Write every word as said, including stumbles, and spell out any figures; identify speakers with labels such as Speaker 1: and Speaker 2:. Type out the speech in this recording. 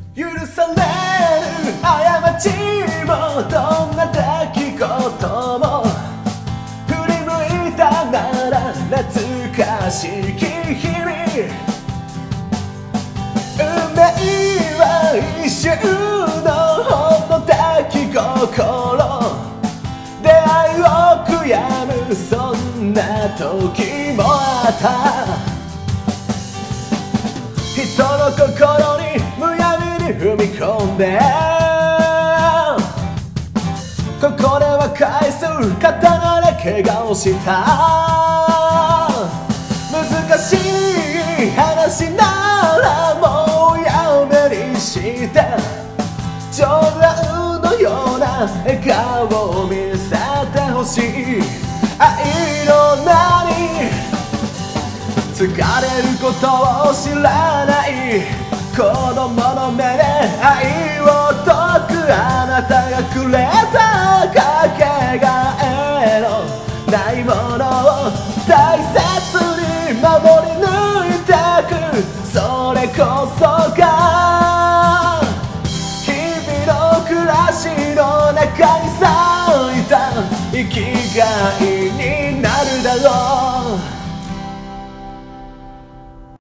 Speaker 1: 許される過ちもどんな出来事も振り向いたなら懐かしき日々運命は一瞬のほんの出来心出会いを悔やむそんな時もあった人の心にむやみに踏み込んでここでは返す刀で怪我をした難しい話ならもうやめにして冗談のような笑顔を見せてほしい愛の名に疲れることを知らない子供の目で愛を解くあなたがくれたかけがえのないものを大切に守り抜いてくそれこそが日々の暮らしの中に咲いた生きがい